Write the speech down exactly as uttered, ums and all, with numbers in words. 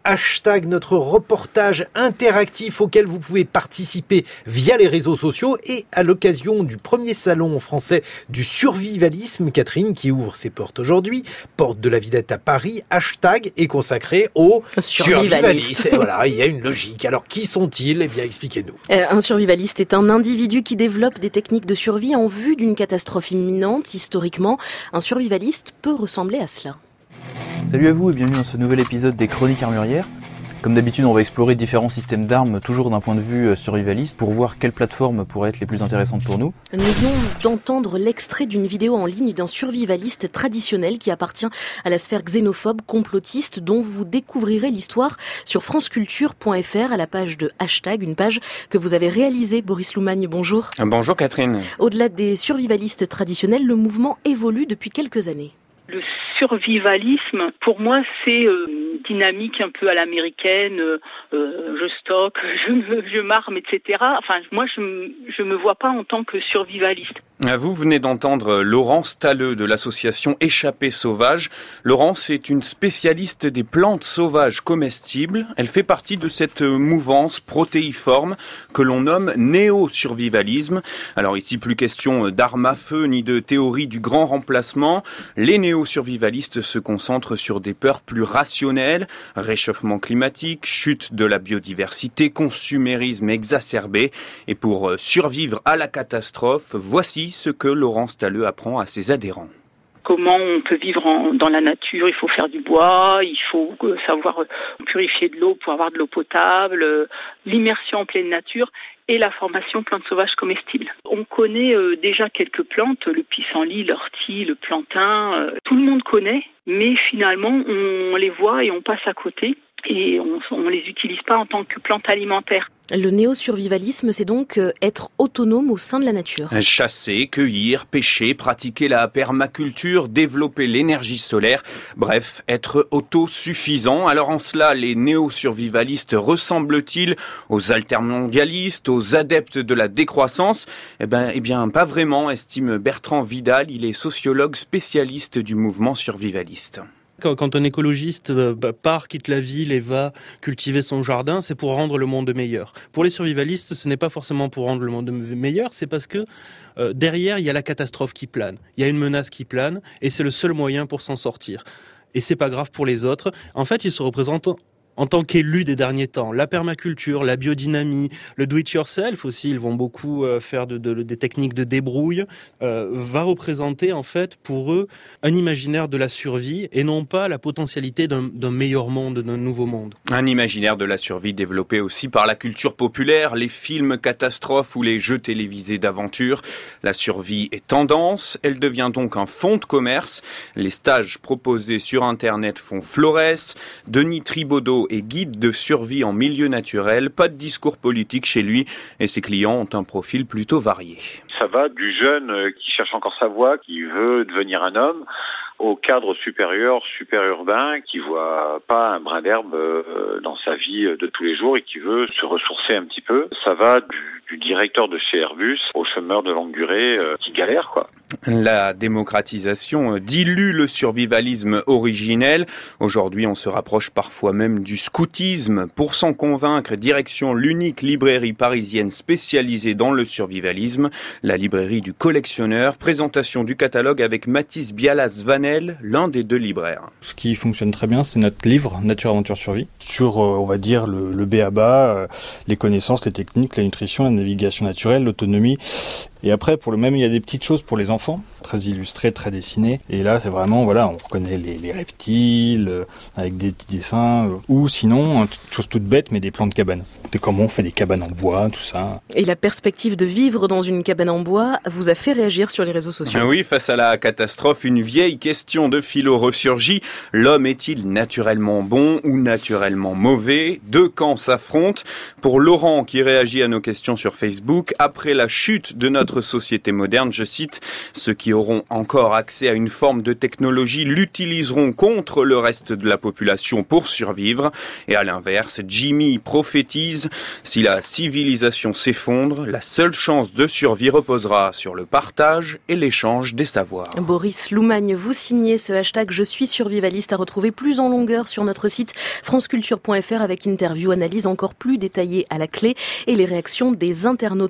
Hashtag, notre reportage interactif auquel vous pouvez participer via les réseaux sociaux et à l'occasion du premier salon français du survivalisme, Catherine, qui ouvre ses portes aujourd'hui, porte de la Villette à Paris. Hashtag est consacré aux survivalistes. Et voilà, il y a une logique. Alors, qui sont-ils ? Eh bien, expliquez-nous. Euh, un survivaliste est un individu qui développe des techniques de survie en vue d'une catastrophe imminente. Historiquement, un survivaliste peut ressembler à cela. Salut à vous et bienvenue dans ce nouvel épisode des Chroniques Armurières. Comme d'habitude, on va explorer différents systèmes d'armes, toujours d'un point de vue survivaliste, pour voir quelles plateformes pourraient être les plus intéressantes pour nous. Nous venons d'entendre l'extrait d'une vidéo en ligne d'un survivaliste traditionnel qui appartient à la sphère xénophobe complotiste, dont vous découvrirez l'histoire sur franceculture point f r à la page de Hashtag, une page que vous avez réalisée. Boris Loumagne, bonjour. Bonjour Catherine. Au-delà des survivalistes traditionnels, le mouvement évolue depuis quelques années. Le survivalisme, pour moi, c'est euh, une dynamique un peu à l'américaine, euh, euh, je stocke, je, me, je m'arme, et cetera. Enfin, moi, je ne me vois pas en tant que survivaliste. Vous venez d'entendre Laurence Talleux de l'association Échappée Sauvage. Laurence est une spécialiste des plantes sauvages comestibles. Elle fait partie de cette mouvance protéiforme que l'on nomme néo-survivalisme. Alors ici, plus question d'armes à feu ni de théorie du grand remplacement. Les néo-survivalistes se concentrent sur des peurs plus rationnelles, réchauffement climatique, chute de la biodiversité, consumérisme exacerbé. Et pour survivre à la catastrophe, voici ce que Laurence Talleux apprend à ses adhérents. Comment on peut vivre en, dans la nature ? Il faut faire du bois, il faut savoir purifier de l'eau pour avoir de l'eau potable, l'immersion en pleine nature et la formation plantes sauvages comestibles. On connaît euh, déjà quelques plantes, le pissenlit, l'ortie, le plantain, euh, tout le monde connaît, mais finalement on les voit et on passe à côté et on ne les utilise pas en tant que plantes alimentaires. Le néo-survivalisme, c'est donc être autonome au sein de la nature. Chasser, cueillir, pêcher, pratiquer la permaculture, développer l'énergie solaire, bref, être autosuffisant. Alors en cela, les néo-survivalistes ressemblent-ils aux altermondialistes, aux adeptes de la décroissance ? Eh ben, eh bien, pas vraiment, estime Bertrand Vidal, il est sociologue spécialiste du mouvement survivaliste. Quand un écologiste part, quitte la ville et va cultiver son jardin, c'est pour rendre le monde meilleur. Pour les survivalistes, ce n'est pas forcément pour rendre le monde meilleur, c'est parce que euh, derrière, il y a la catastrophe qui plane. Il y a une menace qui plane et c'est le seul moyen pour s'en sortir. Et c'est pas grave pour les autres. En fait, ils se représentent en tant qu'élus des derniers temps. La permaculture, la biodynamie, le do-it-yourself aussi, ils vont beaucoup euh, faire de, de, des techniques de débrouille, euh, va représenter en fait pour eux un imaginaire de la survie et non pas la potentialité d'un, d'un meilleur monde, d'un nouveau monde. Un imaginaire de la survie développé aussi par la culture populaire, les films catastrophes ou les jeux télévisés d'aventure. La survie est tendance, elle devient donc un fonds de commerce. Les stages proposés sur Internet font florès. Denis Tribaudot et guide de survie en milieu naturel, pas de discours politique chez lui et ses clients ont un profil plutôt varié. Ça va du jeune qui cherche encore sa voie, qui veut devenir un homme, au cadre supérieur, super urbain, qui voit pas un brin d'herbe dans sa vie de tous les jours et qui veut se ressourcer un petit peu. Ça va du, du directeur de chez Airbus au chômeur de longue durée qui galère, quoi. La démocratisation dilue le survivalisme originel. Aujourd'hui, on se rapproche parfois même du scoutisme. Pour s'en convaincre, direction l'unique librairie parisienne spécialisée dans le survivalisme, la librairie du collectionneur. Présentation du catalogue avec Mathis Bialas-Vanel, l'un des deux libraires. Ce qui fonctionne très bien, c'est notre livre Nature, Aventure, Survie. Sur, euh, on va dire, le, le B A B A, euh, les connaissances, les techniques, la nutrition, la navigation naturelle, l'autonomie. Et après, pour le même, il y a des petites choses pour les enfants, très illustrées, très dessinées. Et là, c'est vraiment, voilà, on reconnaît les, les reptiles, euh, avec des petits dessins. Euh, ou sinon, une chose toute bête, mais des plans de cabane. De comment on fait des cabanes en bois, tout ça. Et la perspective de vivre dans une cabane en bois vous a fait réagir sur les réseaux sociaux. Oui, face à la catastrophe, une vieille question de philo ressurgit. L'homme est-il naturellement bon ou naturellement mauvais ? Deux camps s'affrontent. Pour Laurent, qui réagit à nos questions sur Facebook, après la chute de notre notre société moderne. Je cite, « Ceux qui auront encore accès à une forme de technologie l'utiliseront contre le reste de la population pour survivre. » Et à l'inverse, Jimmy prophétise, « Si la civilisation s'effondre, la seule chance de survie reposera sur le partage et l'échange des savoirs. » Boris Loumagne, vous signez ce hashtag « Je suis survivaliste » à retrouver plus en longueur sur notre site franceculture point f r avec interview, analyse encore plus détaillée à la clé et les réactions des internautes.